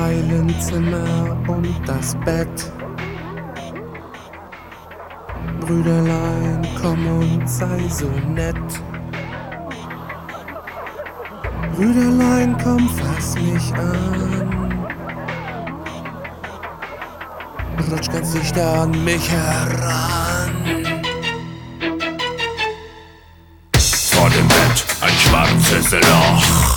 heilen Zimmer und das Bett. Brüderlein, komm und sei so nett. Brüderlein, komm, fass mich an. Rutsch ganz dicht an mich heran. Vor dem Bett ein schwarzes Loch.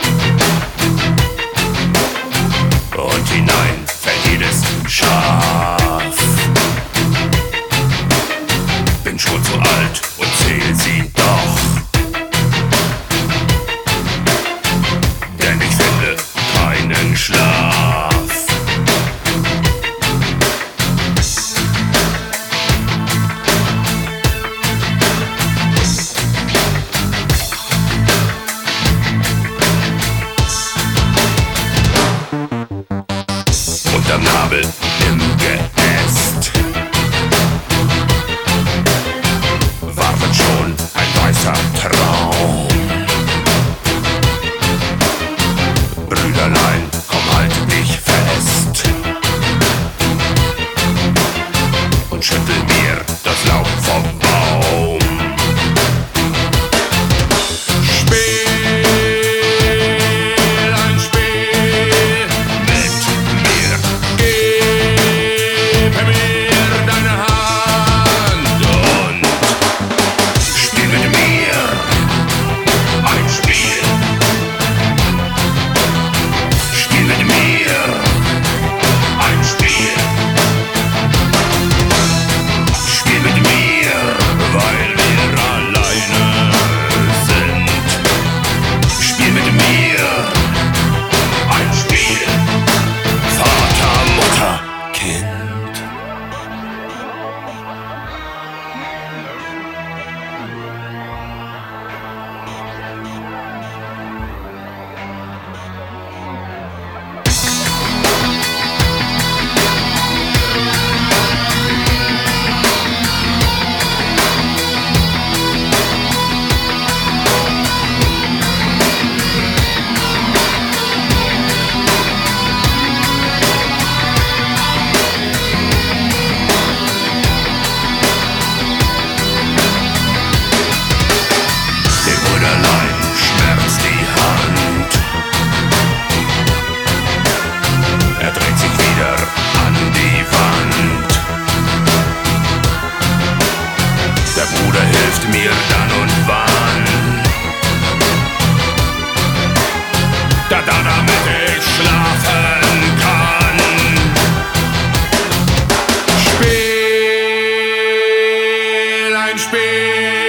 Und hinein fällt jedes Schaf. Bin schon zu alt und zähl sie doch. Denn ich finde keinen Schlaf. Unterm Nabel im Geäst wartet schon ein weißer Traum. Brüderlein, komm, halt dich fest und schüttel mir das Laub vom Baum. Hilft mir dann und wann, damit ich schlafen kann. Spiel ein Spiel.